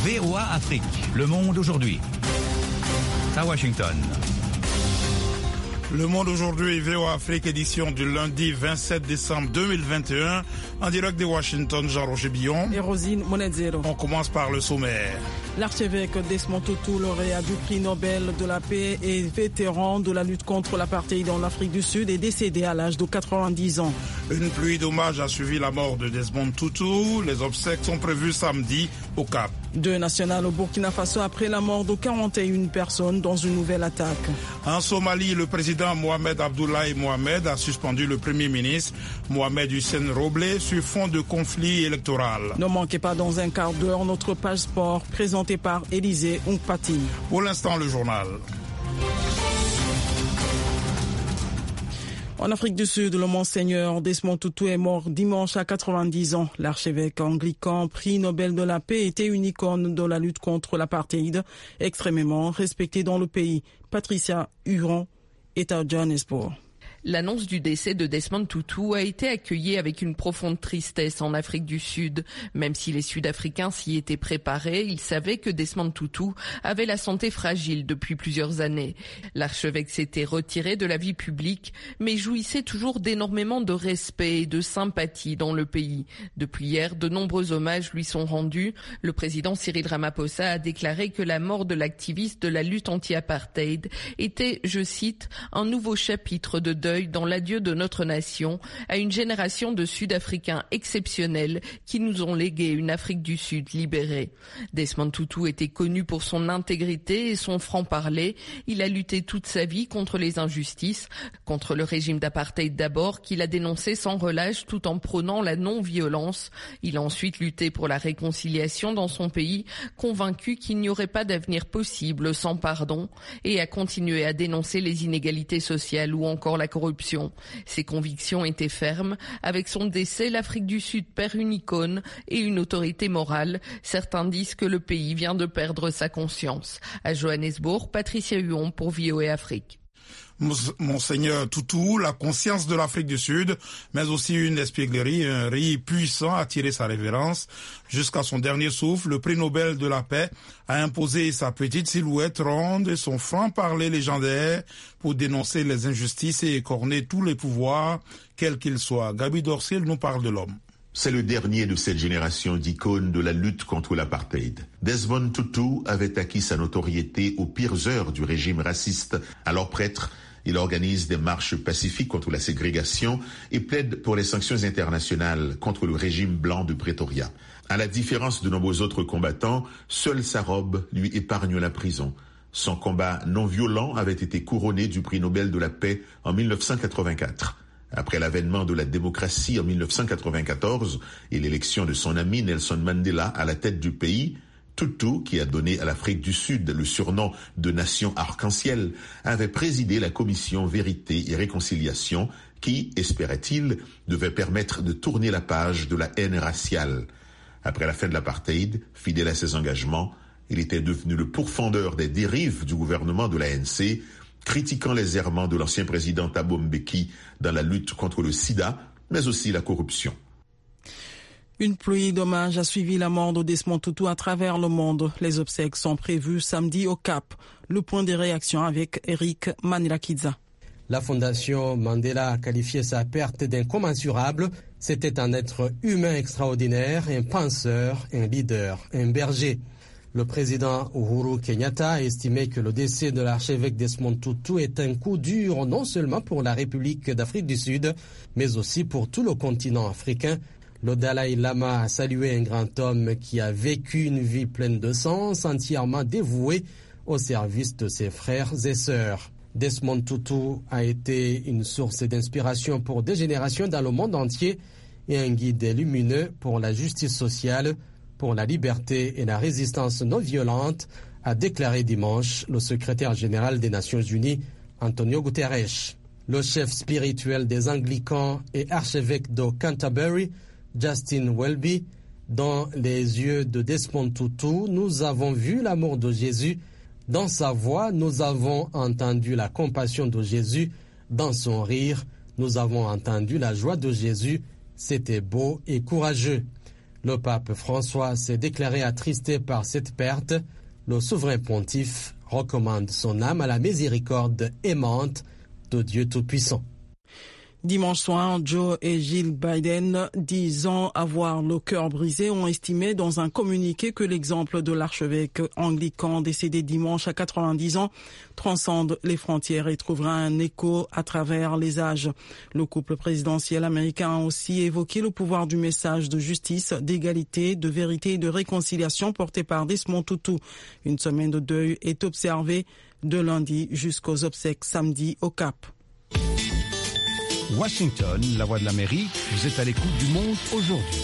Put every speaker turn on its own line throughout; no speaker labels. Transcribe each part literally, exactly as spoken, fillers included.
V O A Afrique, Le Monde aujourd'hui. À Washington.
Le Monde aujourd'hui, V O A Afrique, édition du lundi vingt-sept décembre deux mille vingt et un, en direct de Washington, Jean-Roger Billon.
Et Rosine Monedzero.
On commence par le sommaire.
L'archevêque Desmond Tutu, lauréat du prix Nobel de la paix et vétéran de la lutte contre l'apartheid en Afrique du Sud, est décédé à l'âge de quatre-vingt-dix ans.
Une pluie d'hommages a suivi la mort de Desmond Tutu. Les obsèques sont prévues samedi au Cap.
Deux nationales au Burkina Faso après la mort de quarante et une personnes dans une nouvelle attaque.
En Somalie, le président Mohamed Abdoulaye Mohamed a suspendu le premier ministre Mohamed Hussein Roble sur fond de conflit électoral.
Ne manquez pas dans un quart d'heure notre page sport présentée par Élisée Oungpati.
Pour l'instant, le journal.
En Afrique du Sud, le monseigneur Desmond Tutu est mort dimanche à quatre-vingt-dix ans. L'archevêque anglican, prix Nobel de la paix, était une icône de la lutte contre l'apartheid, extrêmement respectée dans le pays. Patricia Huron est à Johannesburg.
L'annonce du décès de Desmond Tutu a été accueillie avec une profonde tristesse en Afrique du Sud. Même si les Sud-Africains s'y étaient préparés, ils savaient que Desmond Tutu avait la santé fragile depuis plusieurs années. L'archevêque s'était retiré de la vie publique, mais jouissait toujours d'énormément de respect et de sympathie dans le pays. Depuis hier, de nombreux hommages lui sont rendus. Le président Cyril Ramaphosa a déclaré que la mort de l'activiste de la lutte anti-apartheid était, je cite, un nouveau chapitre de deuil dans l'adieu de notre nation à une génération de Sud-Africains exceptionnels qui nous ont légué une Afrique du Sud libérée. Desmond Tutu était connu pour son intégrité et son franc-parler. Il a lutté toute sa vie contre les injustices, contre le régime d'apartheid d'abord, qu'il a dénoncé sans relâche tout en prônant la non-violence. Il a ensuite lutté pour la réconciliation dans son pays, convaincu qu'il n'y aurait pas d'avenir possible sans pardon, et a continué à dénoncer les inégalités sociales ou encore la corruption. Ses convictions étaient fermes. Avec son décès, l'Afrique du Sud perd une icône et une autorité morale. Certains disent que le pays vient de perdre sa conscience. À Johannesburg, Patricia Huon pour V O A Afrique.
Monseigneur Tutu, la conscience de l'Afrique du Sud, mais aussi une espièglerie, un riz puissant a tiré sa révérence. Jusqu'à son dernier souffle, le prix Nobel de la paix a imposé sa petite silhouette ronde et son franc-parler légendaire pour dénoncer les injustices et écorner tous les pouvoirs, quels qu'ils soient. Gabi Dorcel nous parle de l'homme.
C'est le dernier de cette génération d'icônes de la lutte contre l'apartheid. Desmond Tutu avait acquis sa notoriété aux pires heures du régime raciste. Alors prêtre, il organise des marches pacifiques contre la ségrégation et plaide pour les sanctions internationales contre le régime blanc de Pretoria. À la différence de nombreux autres combattants, seule sa robe lui épargne la prison. Son combat non violent avait été couronné du prix Nobel de la paix en mille neuf cent quatre-vingt-quatre. Après l'avènement de la démocratie en mille neuf cent quatre-vingt-quatorze et l'élection de son ami Nelson Mandela à la tête du pays, Tutu, qui a donné à l'Afrique du Sud le surnom de nation arc-en-ciel, avait présidé la commission Vérité et Réconciliation qui, espérait-il, devait permettre de tourner la page de la haine raciale. Après la fin de l'apartheid, fidèle à ses engagements, il était devenu le pourfendeur des dérives du gouvernement de l'A N C, critiquant les errements de l'ancien président Thabo Mbeki dans la lutte contre le sida, mais aussi la corruption.
Une pluie d'hommages a suivi la mort de Desmond Tutu à travers le monde. Les obsèques sont prévues samedi au Cap. Le point de réaction avec Eric Manilakidza.
La Fondation Mandela a qualifié sa perte d'incommensurable. C'était un être humain extraordinaire, un penseur, un leader, un berger. Le président Uhuru Kenyatta a estimé que le décès de l'archevêque Desmond Tutu est un coup dur non seulement pour la République d'Afrique du Sud, mais aussi pour tout le continent africain. Le Dalai Lama a salué un grand homme qui a vécu une vie pleine de sens, entièrement dévoué au service de ses frères et sœurs. Desmond Tutu a été une source d'inspiration pour des générations dans le monde entier et un guide lumineux pour la justice sociale, pour la liberté et la résistance non violente, a déclaré dimanche le secrétaire général des Nations Unies, Antonio Guterres. Le chef spirituel des Anglicans et archevêque de Canterbury, Justin Welby, dans les yeux de Desmond Tutu, nous avons vu l'amour de Jésus. Dans sa voix, nous avons entendu la compassion de Jésus. Dans son rire, nous avons entendu la joie de Jésus. C'était beau et courageux. Le pape François s'est déclaré attristé par cette perte. Le souverain pontife recommande son âme à la miséricorde aimante de Dieu Tout-Puissant.
Dimanche soir, Joe et Jill Biden, disant avoir le cœur brisé, ont estimé dans un communiqué que l'exemple de l'archevêque anglican décédé dimanche à quatre-vingt-dix ans transcende les frontières et trouvera un écho à travers les âges. Le couple présidentiel américain a aussi évoqué le pouvoir du message de justice, d'égalité, de vérité et de réconciliation porté par Desmond Tutu. Une semaine de deuil est observée de lundi jusqu'aux obsèques samedi au Cap.
Washington, la voix de l'Amérique, vous êtes à l'écoute du monde aujourd'hui.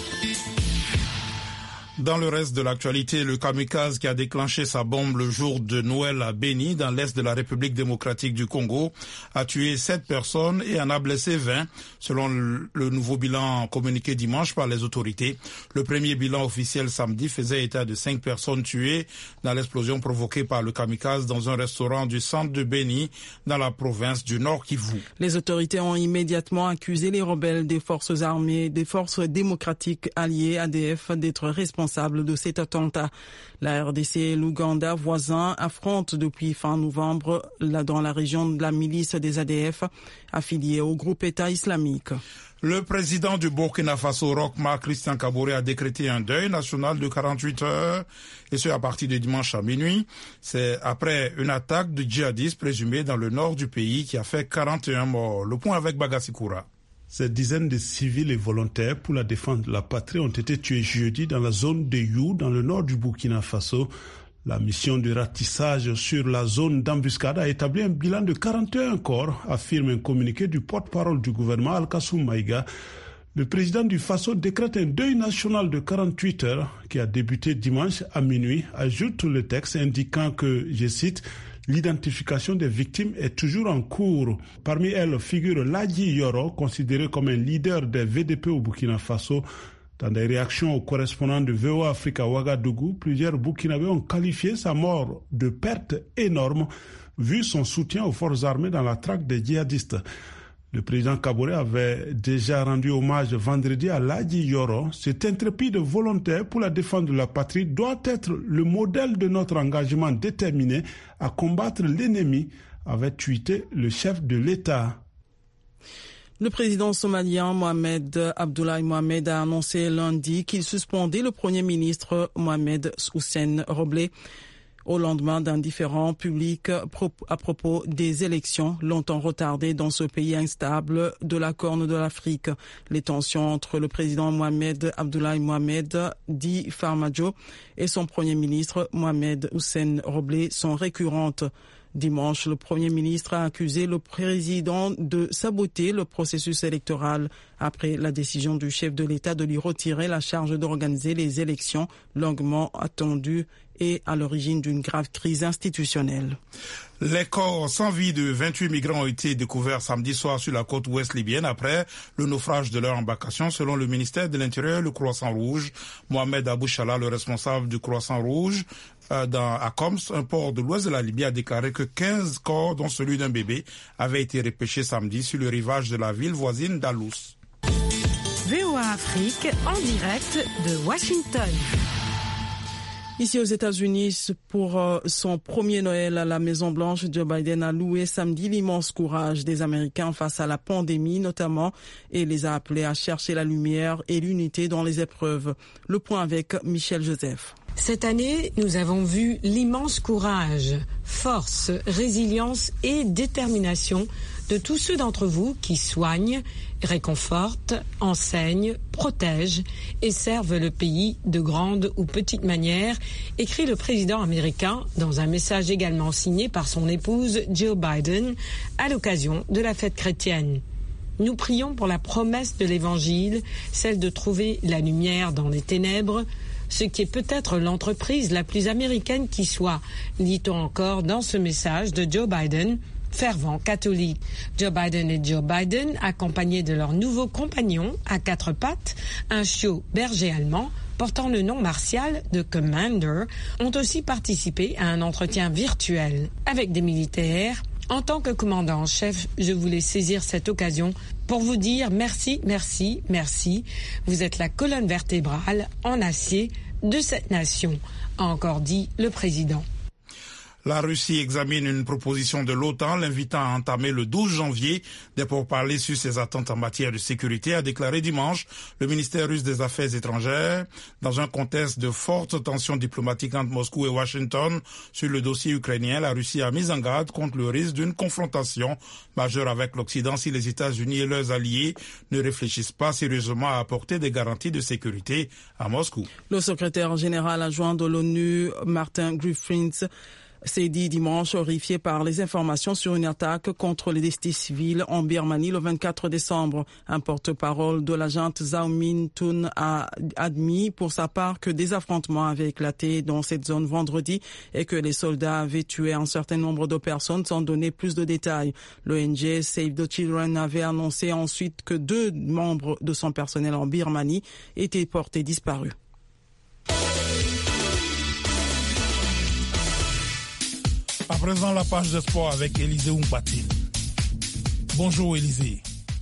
Dans le reste de l'actualité, le kamikaze qui a déclenché sa bombe le jour de Noël à Beni, dans l'est de la République démocratique du Congo, a tué sept personnes et en a blessé vingt, selon le nouveau bilan communiqué dimanche par les autorités. Le premier bilan officiel samedi faisait état de cinq personnes tuées dans l'explosion provoquée par le kamikaze dans un restaurant du centre de Beni, dans la province du Nord Kivu.
Les autorités ont immédiatement accusé les rebelles des forces armées, des forces démocratiques alliées A D F d'être responsables de cet attentat. La R D C et l'Ouganda voisins affrontent depuis fin novembre là dans la région de la milice des A D F affiliée au groupe État islamique.
Le président du Burkina Faso, Roch Marc Christian Kaboré, a décrété un deuil national de quarante-huit heures, et ce à partir de dimanche à minuit. C'est après une attaque de djihadistes présumés dans le nord du pays qui a fait quarante et un morts. Le point avec Bagassi Koura.
Ces dizaines de civils et volontaires pour la défense de la patrie ont été tués jeudi dans la zone de You, dans le nord du Burkina Faso. La mission de ratissage sur la zone d'embuscade a établi un bilan de quarante et un corps, affirme un communiqué du porte-parole du gouvernement Al-Kassoum Maïga. Le président du Faso décrète un deuil national de quarante-huit heures qui a débuté dimanche à minuit, ajoute le texte indiquant que, je cite, l'identification des victimes est toujours en cours. Parmi elles figure Ladji Yoro, considéré comme un leader des V D P au Burkina Faso. Dans des réactions aux correspondants de V O A Afrique à Ouagadougou, plusieurs Burkinabés ont qualifié sa mort de perte énorme, vu son soutien aux forces armées dans la traque des djihadistes. Le président Kaboré avait déjà rendu hommage vendredi à Ladji Yoro. Cet intrépide volontaire pour la défense de la patrie doit être le modèle de notre engagement déterminé à combattre l'ennemi, avait tweeté le chef de l'État.
Le président somalien Mohamed Abdoulaye Mohamed a annoncé lundi qu'il suspendait le premier ministre Mohamed Hussein Roble au lendemain d'un différend public à propos des élections longtemps retardées dans ce pays instable de la Corne de l'Afrique. Les tensions entre le président Mohamed Abdoulaye Mohamed, dit Farmajo, et son premier ministre Mohamed Hussein Roble sont récurrentes. Dimanche, le Premier ministre a accusé le président de saboter le processus électoral après la décision du chef de l'État de lui retirer la charge d'organiser les élections longuement attendues et à l'origine d'une grave crise institutionnelle.
Les corps sans vie de vingt-huit migrants ont été découverts samedi soir sur la côte ouest libyenne après le naufrage de leur embarcation, selon le ministère de l'Intérieur, le Croissant-Rouge. Mohamed Abouchala, le responsable du Croissant-Rouge, euh, dans, à Coms, un port de l'ouest de la Libye, a déclaré que quinze corps, dont celui d'un bébé, avaient été repêchés samedi sur le rivage de la ville voisine d'Alous.
V O A Afrique, en direct de Washington.
Ici aux États-Unis, pour son premier Noël à la Maison-Blanche, Joe Biden a loué samedi l'immense courage des Américains face à la pandémie notamment et les a appelés à chercher la lumière et l'unité dans les épreuves. Le point avec Michel Joseph.
Cette année, nous avons vu l'immense courage, force, résilience et détermination de tous ceux d'entre vous qui soignent, réconfortent, enseignent, protègent et servent le pays de grande ou petite manière, écrit le président américain dans un message également signé par son épouse Joe Biden à l'occasion de la fête chrétienne. Nous prions pour la promesse de l'Évangile, celle de trouver la lumière dans les ténèbres, ce qui est peut-être l'entreprise la plus américaine qui soit, lit-on encore dans ce message de Joe Biden, fervent catholique. Joe Biden et Joe Biden, accompagnés de leur nouveau compagnon à quatre pattes, un chiot berger allemand portant le nom martial de Commander, ont aussi participé à un entretien virtuel avec des militaires. En tant que commandant en chef, je voulais saisir cette occasion pour vous dire merci, merci, merci. Vous êtes la colonne vertébrale en acier de cette nation, a encore dit le président.
La Russie examine une proposition de l'OTAN l'invitant à entamer le douze janvier des pourparlers sur ses attentes en matière de sécurité, a déclaré dimanche le ministère russe des Affaires étrangères. Dans un contexte de fortes tensions diplomatiques entre Moscou et Washington sur le dossier ukrainien, la Russie a mis en garde contre le risque d'une confrontation majeure avec l'Occident si les États-Unis et leurs alliés ne réfléchissent pas sérieusement à apporter des garanties de sécurité à Moscou.
Le secrétaire général adjoint de l'ONU, Martin Griffiths, s'est dit dimanche horrifié par les informations sur une attaque contre les détenus civils en Birmanie le vingt-quatre décembre. Un porte-parole de la junte Zaw Min Tun a admis pour sa part que des affrontements avaient éclaté dans cette zone vendredi et que les soldats avaient tué un certain nombre de personnes sans donner plus de détails. L'O N G Save the Children avait annoncé ensuite que deux membres de son personnel en Birmanie étaient portés disparus.
À présent, la page de sport avec Élisée Oumbati. Bonjour Élisée.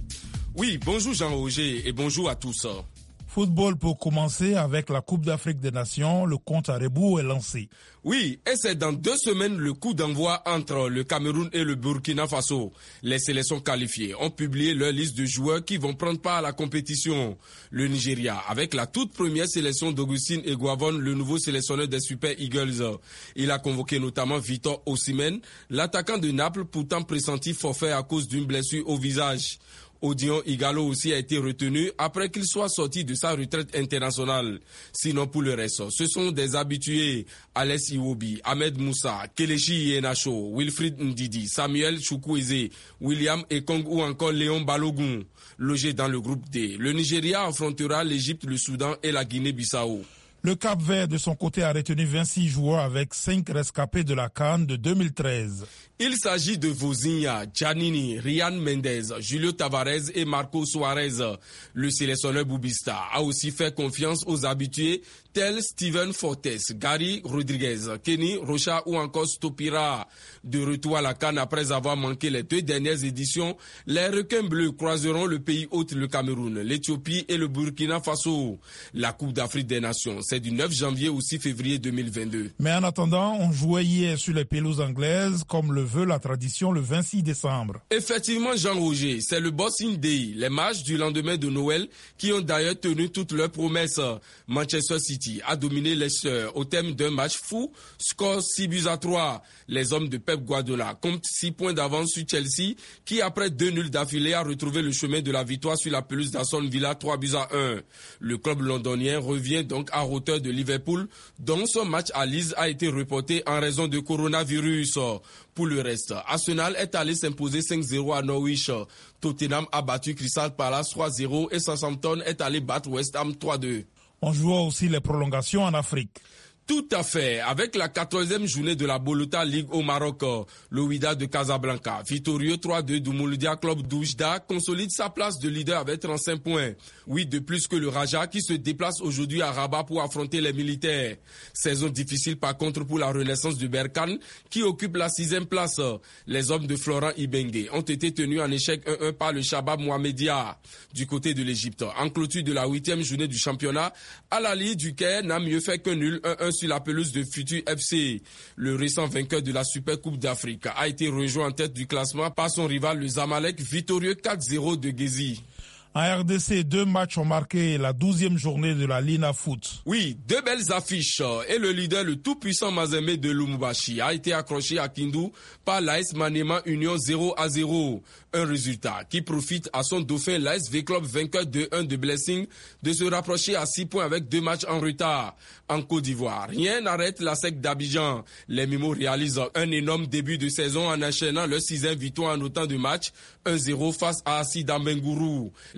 Oui, bonjour Jean-Roger et bonjour à tous.
Football pour commencer avec la Coupe d'Afrique des Nations, le compte à rebours est lancé.
Oui, et c'est dans deux semaines le coup d'envoi entre le Cameroun et le Burkina Faso. Les sélections qualifiées ont publié leur liste de joueurs qui vont prendre part à la compétition. Le Nigeria, avec la toute première sélection d'Augustine Eguavoen, le nouveau sélectionneur des Super Eagles. Il a convoqué notamment Victor Osimhen, l'attaquant de Naples, pourtant pressenti forfait à cause d'une blessure au visage. Odion Igalo aussi a été retenu après qu'il soit sorti de sa retraite internationale. Sinon pour le reste, ce sont des habitués. Alès Iwobi, Ahmed Moussa, Kelechi Iheanacho, Wilfried Ndidi, Samuel Chukwueze, William Ekong ou encore Léon Balogun. Logés dans le groupe D, le Nigeria affrontera l'Égypte, le Soudan et la Guinée-Bissau.
Le Cap-Vert, de son côté, a retenu vingt-six joueurs avec cinq rescapés de la CAN de deux mille treize.
Il s'agit de Vozinha, Giannini, Ryan Mendes, Julio Tavares et Marco Suarez. Le sélectionneur Boubista a aussi fait confiance aux habitués tels Steven Fortes, Gary Rodriguez, Kenny Rocha ou encore Stopira. De retour à la CAN après avoir manqué les deux dernières éditions, les requins bleus croiseront le pays hôte, le Cameroun, l'Éthiopie et le Burkina Faso. La Coupe d'Afrique des Nations, c'est du neuf janvier au six février deux mille vingt-deux.
Mais en attendant, on jouait hier sur les pelouses anglaises comme le veut la tradition le vingt-six décembre.
Effectivement, Jean-Roger, c'est le Boxing Day, les matchs du lendemain de Noël qui ont d'ailleurs tenu toutes leurs promesses. Manchester City a dominé Leicester au thème d'un match fou, score six buts à trois. Les hommes de Pep Guardiola comptent six points d'avance sur Chelsea qui, après deux nuls d'affilée, a retrouvé le chemin de la victoire sur la pelouse d'Aston Villa trois buts à un. Le club londonien revient donc à hauteur de Liverpool, dont son match à Leeds a été reporté en raison de coronavirus. Pour le reste, Arsenal est allé s'imposer cinq zéro à Norwich. Tottenham a battu Crystal Palace trois zéro et Southampton est allé battre West Ham trois deux.
On joua aussi les prolongations en Afrique.
Tout à fait. Avec la quatorzième journée de la Bolota League au Maroc, le Wydad de Casablanca, victorieux trois deux du Mouloudia Club d'Oujda, consolide sa place de leader avec trente-cinq points. Oui, de plus que le Raja qui se déplace aujourd'hui à Rabat pour affronter les militaires. Saison difficile par contre pour la Renaissance de Berkane qui occupe la sixième place. Les hommes de Florent Ibenge ont été tenus en échec un un par le Shabab Mohamedia. Du côté de l'Égypte, en clôture de la huitième journée du championnat, Al Ahly du Caire n'a mieux fait qu'un nul un un sur la pelouse de Futur F C. Le récent vainqueur de la Super Coupe d'Afrique a été rejoint en tête du classement par son rival le Zamalek, victorieux quatre zéro de Gezi.
En R D C, deux matchs ont marqué la douzième journée de la Lina Foot.
Oui, deux belles affiches. Et le leader, le tout-puissant Mazembe de Lumumbashi, a été accroché à Kindu par l'A S Maniema Union zéro à zéro. Un résultat qui profite à son dauphin, l'A S V Club vainqueur deux un de Blessing, de se rapprocher à six points avec deux matchs en retard. En Côte d'Ivoire, rien n'arrête la S E C d'Abidjan. Les Mimos réalisent un énorme début de saison en enchaînant leur sixième victoire en autant de matchs, un zéro face à Assi Dambengourou.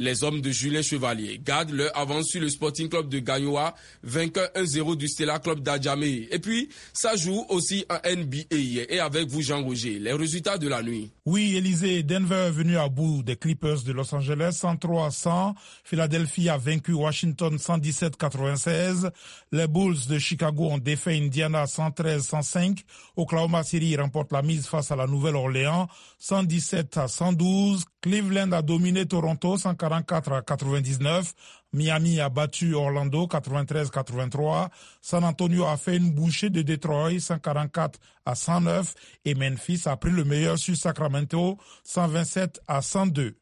Les hommes de Julien Chevalier gardent leur avance sur le Sporting Club de Gagnoa, vainqueur un zéro du Stella Club d'Adjamé. Et puis, ça joue aussi en N B A. Et avec vous, Jean-Roger, les résultats de la nuit.
Oui, Élysée, Denver est venu à bout des Clippers de Los Angeles, cent trois à cent. Philadelphie a vaincu Washington cent dix-sept à quatre-vingt-seize. Les Bulls de Chicago ont défait Indiana cent treize à cent cinq. Oklahoma City remporte la mise face à la Nouvelle-Orléans cent dix-sept à cent douze. Cleveland a dominé Toronto cent quarante-quatre à quatre-vingt-dix-neuf. Miami a battu Orlando quatre-vingt-treize à quatre-vingt-trois. San Antonio a fait une bouchée de Detroit cent quarante-quatre à cent neuf. Et Memphis a pris le meilleur sur Sacramento cent vingt-sept à cent deux.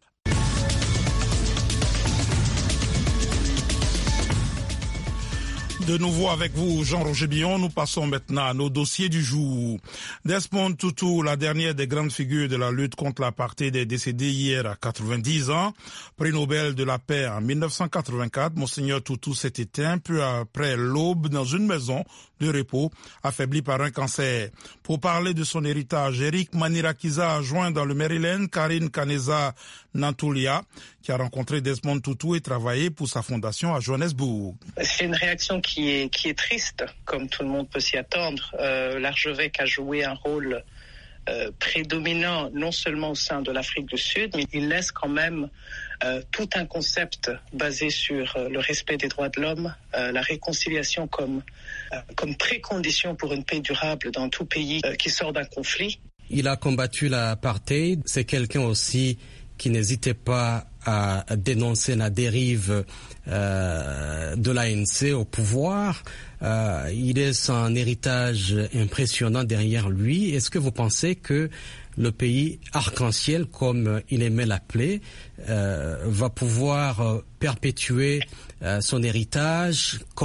De nouveau avec vous, Jean-Roger Billon, nous passons maintenant à nos dossiers du jour. Desmond Tutu, la dernière des grandes figures de la lutte contre l'apartheid, est décédé hier à quatre-vingt-dix ans. Prix Nobel de la paix en mille neuf cent quatre-vingt-quatre, Monseigneur Tutu s'est éteint peu après l'aube dans une maison de repos, affaibli par un cancer. Pour parler de son héritage, Eric Manirakiza a joint dans le Maryland Karine Kaneza Nantulia, qui a rencontré Desmond Tutu et travaillé pour sa fondation à Johannesburg.
C'est une réaction qui est, qui est triste, comme tout le monde peut s'y attendre. Euh, l'archevêque a joué un rôle euh, prédominant, non seulement au sein de l'Afrique du Sud, mais il laisse quand même euh, tout un concept basé sur euh, le respect des droits de l'homme, euh, la réconciliation comme, euh, comme précondition pour une paix durable dans tout pays euh, qui sort d'un conflit.
Il a combattu l'apartheid. C'est quelqu'un aussi qui n'hésitait pas à dénoncer la dérive euh, de l'A N C au pouvoir. Euh, il laisse un héritage impressionnant derrière lui. Est-ce que vous pensez que le pays arc-en-ciel, comme il aimait l'appeler, euh, va pouvoir perpétuer euh, son héritage? Comment ?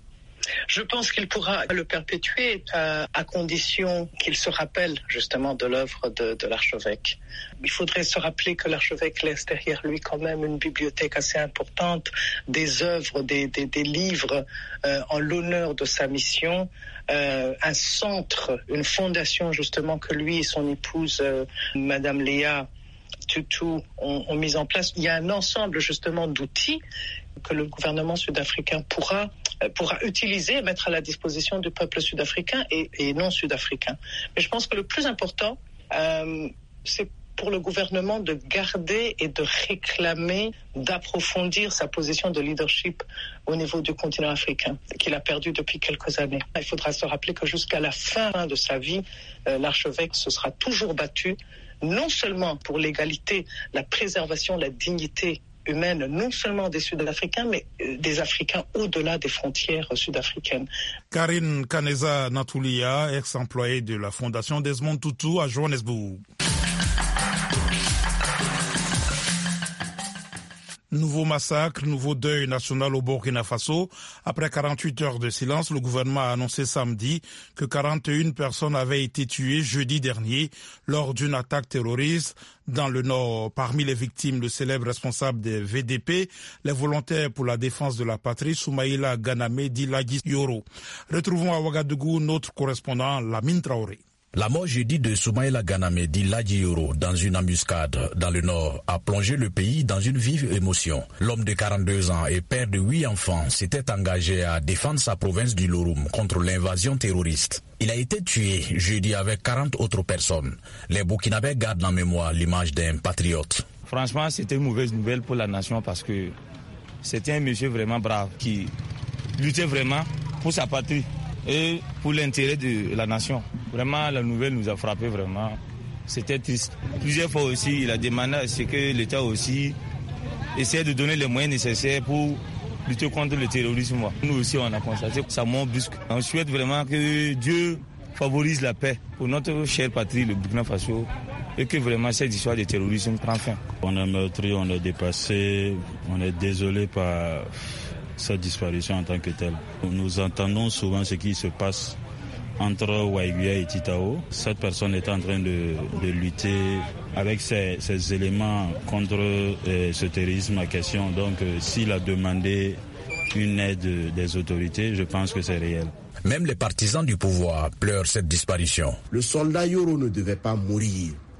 Je pense qu'il pourra le perpétuer euh, à condition qu'il se rappelle justement de l'œuvre de, de l'archevêque. Il faudrait se rappeler que l'archevêque laisse derrière lui quand même une bibliothèque assez importante, des œuvres, des, des, des livres euh, en l'honneur de sa mission, euh, un centre, une fondation justement que lui et son épouse, euh, Madame Léa Tutu, ont, ont mis en place. Il y a un ensemble justement d'outils que le gouvernement sud-africain pourra pourra utiliser et mettre à la disposition du peuple sud-africain et, et non sud-africain. Mais je pense que le plus important, euh, c'est pour le gouvernement de garder et de réclamer, d'approfondir sa position de leadership au niveau du continent africain, qu'il a perdu depuis quelques années. Il faudra se rappeler que jusqu'à la fin de sa vie, euh, l'archevêque se sera toujours battu, non seulement pour l'égalité, la préservation, la dignité humaine, non seulement des Sud-Africains, mais des Africains au-delà des frontières sud-africaines.
Karine Kaneza Nantulia, ex-employée de la Fondation Desmond Tutu à Johannesburg. Nouveau massacre, nouveau deuil national au Burkina Faso. Après quarante-huit heures de silence, le gouvernement a annoncé samedi que quarante et une personnes avaient été tuées jeudi dernier lors d'une attaque terroriste dans le nord. Parmi les victimes, le célèbre responsable des V D P, les volontaires pour la défense de la patrie, Soumaïla Ganame Dilagi Yoro. Retrouvons à Ouagadougou notre correspondant Lamine Traoré.
La mort jeudi de Soumaïla Ganame Dilagi Yoro dans une embuscade dans le nord a plongé le pays dans une vive émotion. L'homme de quarante-deux ans et père de huit enfants s'était engagé à défendre sa province du Lorum contre l'invasion terroriste. Il a été tué jeudi avec quarante autres personnes. Les Burkinabés gardent en mémoire l'image d'un patriote.
Franchement, c'était une mauvaise nouvelle pour la nation parce que c'était un monsieur vraiment brave qui luttait vraiment pour sa patrie et pour l'intérêt de la nation. Vraiment, la nouvelle nous a frappé vraiment. C'était triste. Plusieurs fois aussi, il a demandé à ce que l'État aussi essaie de donner les moyens nécessaires pour lutter contre le terrorisme. Nous aussi, on a constaté sa mort brusque. On souhaite vraiment que Dieu favorise la paix pour notre chère patrie, le Burkina Faso, et que vraiment cette histoire de terrorisme prend fin.
On est meurtri, on est dépassé, on est désolé par sa disparition en tant que telle. Nous entendons souvent ce qui se passe entre Waiguia et Titao. Cette personne est en train de, de lutter avec ces, ces éléments contre euh, ce terrorisme en question. Donc euh, s'il a demandé une aide des autorités, je pense que c'est réel.
Même les partisans du pouvoir pleurent cette disparition.
Le soldat Yoro ne devait pas mourir.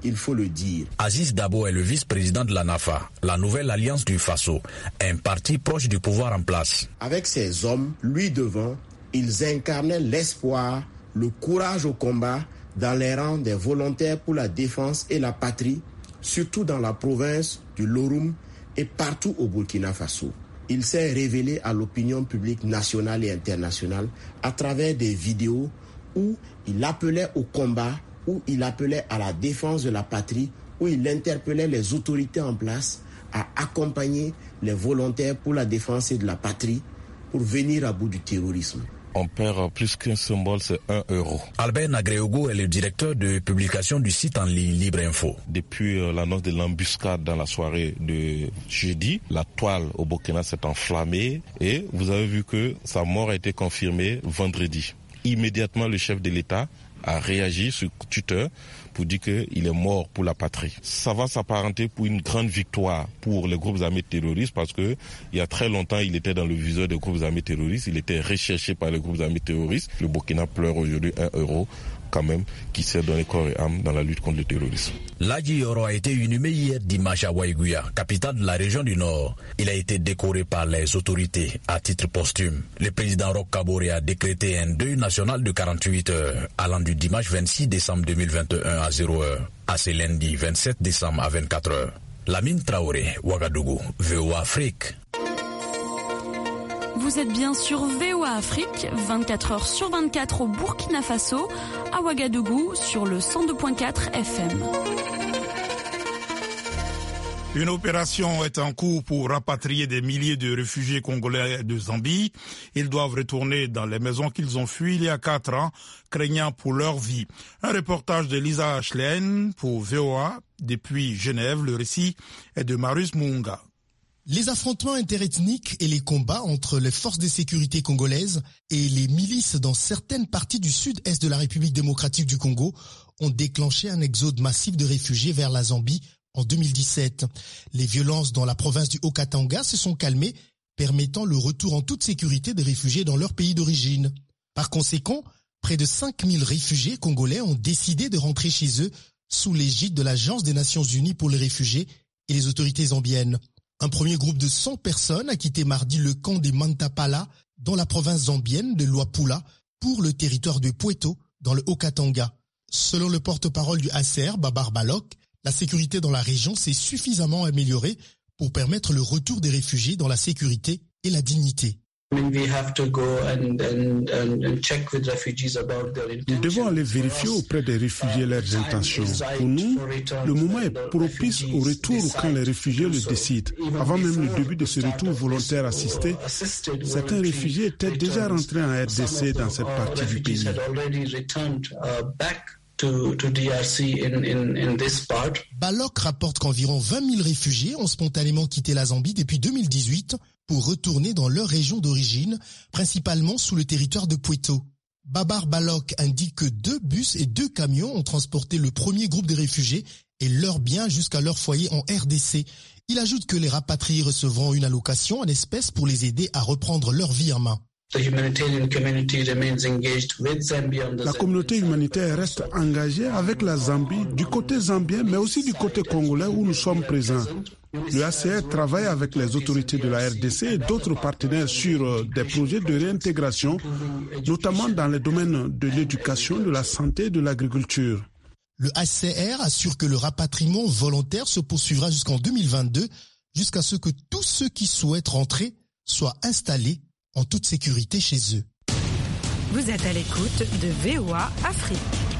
il faut le dire.
Aziz Dabo est le vice-président de la NAFA, la nouvelle alliance du Faso, un parti proche du pouvoir en place.
Avec ces hommes, lui devant, ils incarnaient l'espoir, le courage au combat dans les rangs des volontaires pour la défense et la patrie, surtout dans la province du Loroum et partout au Burkina Faso. Il s'est révélé à l'opinion publique nationale et internationale à travers des vidéos où il appelait au combat, où il appelait à la défense de la patrie, où il interpellait les autorités en place à accompagner les volontaires pour la défense et de la patrie pour venir à bout du terrorisme.
On perd plus qu'un symbole, c'est un euro.
Albert Nagreogo est le directeur de publication du site en ligne Libre Info.
Depuis euh, l'annonce de l'embuscade dans la soirée de jeudi, la toile au Burkina s'est enflammée et vous avez vu que sa mort a été confirmée vendredi. Immédiatement, le chef de l'État a réagi sur Twitter pour dire qu'il est mort pour la patrie. Ça va s'apparenter pour une grande victoire pour les groupes armés terroristes parce que il y a très longtemps, il était dans le viseur des groupes armés terroristes, il était recherché par les groupes armés terroristes. Le Burkina pleure aujourd'hui un euro quand même qui sert donné corps et âme dans la lutte contre le terrorisme.
Ladji Yoro a été inhumé hier dimanche à Waiguya, capitale de la région du Nord. Il a été décoré par les autorités à titre posthume. Le président Roch Kaboré a décrété un deuil national de quarante-huit heures allant du dimanche vingt-six décembre deux mille vingt et un à zéro heure à ce lundi vingt-sept décembre à vingt-quatre heures. Lamine Traoré, Ouagadougou, V O A Afrique.
Vous êtes bien sur V O A Afrique, vingt-quatre heures sur vingt-quatre au Burkina Faso, à Ouagadougou sur le cent deux virgule quatre F M.
Une opération est en cours pour rapatrier des milliers de réfugiés congolais de Zambie. Ils doivent retourner dans les maisons qu'ils ont fuies il y a quatre ans, craignant pour leur vie. Un reportage de Lisa Schlein pour V O A depuis Genève. Le récit est de Marius Munga.
Les affrontements interethniques et les combats entre les forces de sécurité congolaises et les milices dans certaines parties du sud-est de la République démocratique du Congo ont déclenché un exode massif de réfugiés vers la Zambie en deux mille dix-sept. Les violences dans la province du Haut-Katanga se sont calmées, permettant le retour en toute sécurité des réfugiés dans leur pays d'origine. Par conséquent, près de cinq mille réfugiés congolais ont décidé de rentrer chez eux sous l'égide de l'Agence des Nations Unies pour les réfugiés et les autorités zambiennes. Un premier groupe de cent personnes a quitté mardi le camp des Mantapala dans la province zambienne de Luapula pour le territoire de Pweto dans le Haut-Katanga. Selon le porte-parole du H C R, Babar Balok, la sécurité dans la région s'est suffisamment améliorée pour permettre le retour des réfugiés dans la sécurité et la dignité.
Nous
devons aller vérifier auprès des réfugiés leurs intentions. Pour nous, le moment est propice au retour quand les réfugiés le décident. Avant même le début de ce retour volontaire assisté, certains réfugiés étaient déjà rentrés en R D C dans cette partie du pays.
To, to D R C in, in, in this part.
Balok rapporte qu'environ vingt mille réfugiés ont spontanément quitté la Zambie depuis deux mille dix-huit pour retourner dans leur région d'origine, principalement sous le territoire de Pweto. Babar Balok indique que deux bus et deux camions ont transporté le premier groupe de réfugiés et leurs biens jusqu'à leur foyer en R D C. Il ajoute que les rapatriés recevront une allocation en espèces pour les aider à reprendre leur vie en main.
La communauté humanitaire reste engagée avec la Zambie du côté zambien, mais aussi du côté congolais où nous sommes présents. Le H C R travaille avec les autorités de la R D C et d'autres partenaires sur des projets de réintégration, notamment dans les domaines de l'éducation, de la santé et de l'agriculture.
Le H C R assure que le rapatriement volontaire se poursuivra jusqu'en deux mille vingt-deux, jusqu'à ce que tous ceux qui souhaitent rentrer soient installés en toute sécurité chez eux.
Vous êtes à l'écoute de V O A Afrique.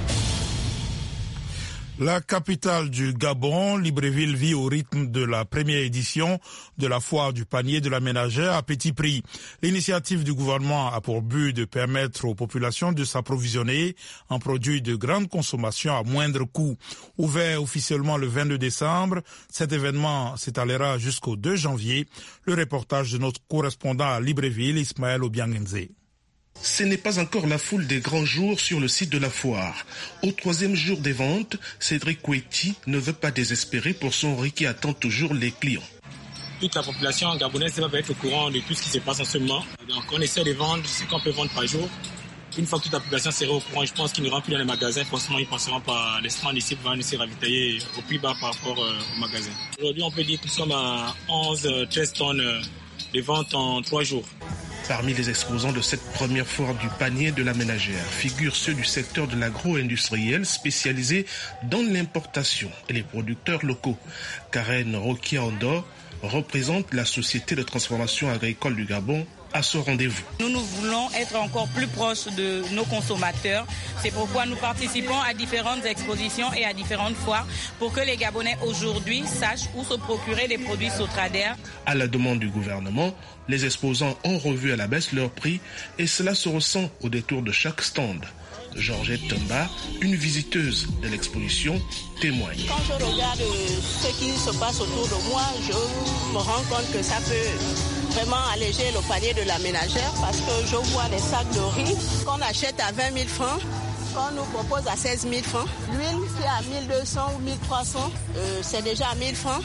La capitale du Gabon, Libreville, vit au rythme de la première édition de la foire du panier de la ménagère à petit prix. L'initiative du gouvernement a pour but de permettre aux populations de s'approvisionner en produits de grande consommation à moindre coût. Ouvert officiellement le vingt-deux décembre, cet événement s'étalera jusqu'au deux janvier. Le reportage de notre correspondant à Libreville, Ismaël Obiangenze.
Ce n'est pas encore la foule des grands jours sur le site de la foire. Au troisième jour des ventes, Cédric Koueti ne veut pas désespérer pour son riz qui attend toujours les clients.
Toute la population gabonaise va être au courant de tout ce qui se passe en ce moment. Donc on essaie de vendre ce qu'on peut vendre par jour. Une fois que toute la population sera au courant, je pense qu'ils ne rentrent plus dans les magasins. Forcément, ils ne passeront pas les stands ici pour venir se ravitailler au plus bas par rapport euh, au magasin. Aujourd'hui, on peut dire que nous sommes à onze à treize tonnes de vente en trois jours.
Parmi les exposants de cette première foire du panier de la ménagère figurent ceux du secteur de l'agro-industriel spécialisé dans l'importation et les producteurs locaux. Karen Rokia-Andor représente la société de transformation agricole du Gabon à ce rendez-vous.
Nous, nous voulons être encore plus proches de nos consommateurs. C'est pourquoi nous participons à différentes expositions et à différentes foires pour que les Gabonais aujourd'hui sachent où se procurer les produits Sotrader.
À la demande du gouvernement, les exposants ont revu à la baisse leur prix et cela se ressent au détour de chaque stand. Georgette Tomba, une visiteuse de l'exposition, témoigne.
Quand je regarde ce qui se passe autour de moi, je me rends compte que ça peut vraiment alléger le panier de la ménagère parce que je vois les sacs de riz qu'on achète à vingt mille francs, qu'on nous propose à seize mille francs. L'huile, c'est à mille deux cents ou mille trois cents, euh, c'est déjà à mille francs.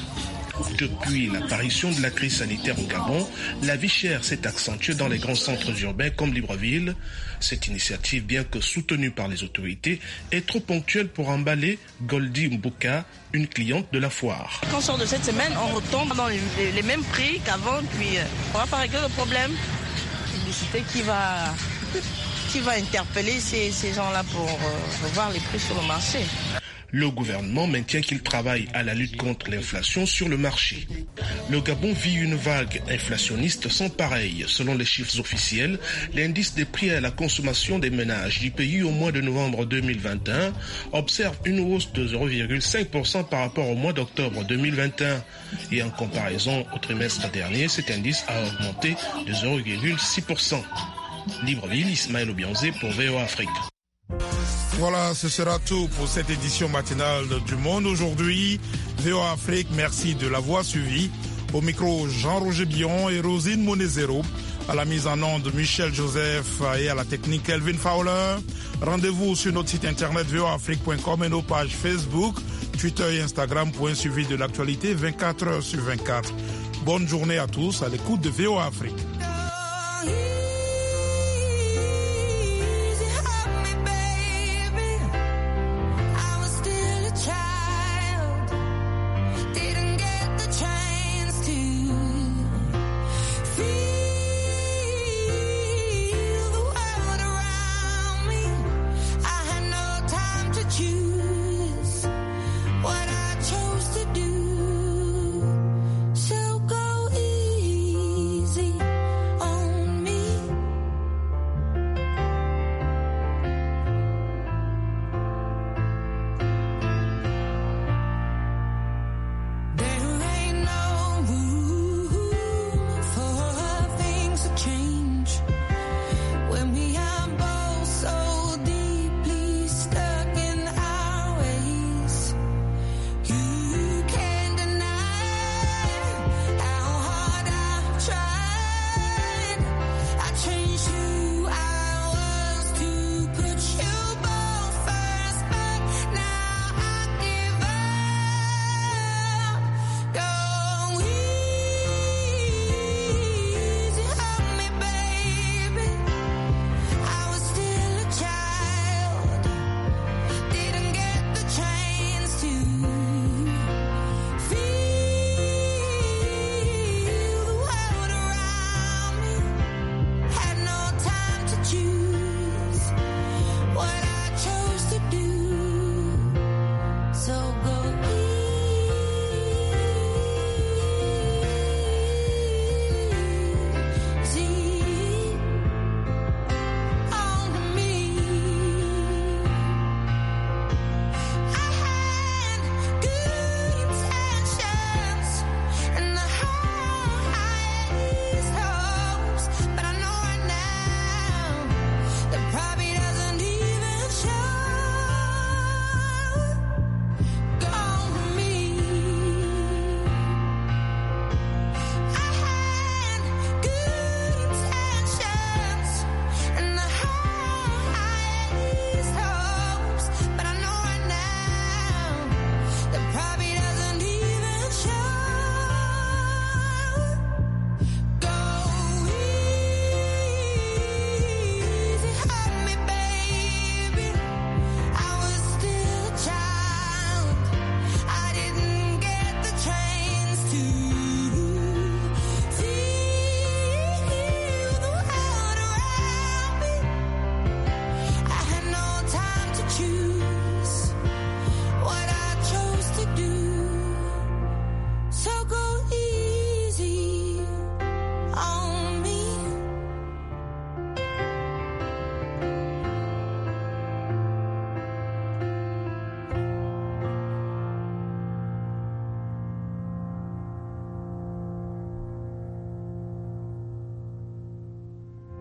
Depuis l'apparition de la crise sanitaire au Gabon, la vie chère s'est accentuée dans les grands centres urbains comme Libreville. Cette initiative, bien que soutenue par les autorités, est trop ponctuelle pour emballer Goldie Mbouka, une cliente de la foire.
Quand on sort de cette semaine, on retombe dans les, les, les mêmes prix qu'avant, puis on va pas régler le problème. Publicité qui va, qui va interpeller ces, ces gens-là pour euh, revoir les prix sur le marché.
Le gouvernement maintient qu'il travaille à la lutte contre l'inflation sur le marché. Le Gabon vit une vague inflationniste sans pareil. Selon les chiffres officiels, l'indice des prix à la consommation des ménages du pays au mois de novembre deux mille vingt et un observe une hausse de zéro virgule cinq pour cent par rapport au mois d'octobre deux mille vingt et un. Et en comparaison au trimestre dernier, cet indice a augmenté de zéro virgule six pour cent. Libreville, Ismaël Obianzé pour V O A Afrique.
Voilà, ce sera tout pour cette édition matinale du Monde. Aujourd'hui, V O A Afrique, merci de l'avoir suivi. Au micro, Jean-Roger Bion et Rosine Monezero. À la mise en onde, Michel Joseph et à la technique, Elvin Fowler. Rendez-vous sur notre site internet v o afrique point com et nos pages Facebook, Twitter et Instagram pour un suivi de l'actualité vingt-quatre heures sur vingt-quatre. Bonne journée à tous à l'écoute de V O A Afrique.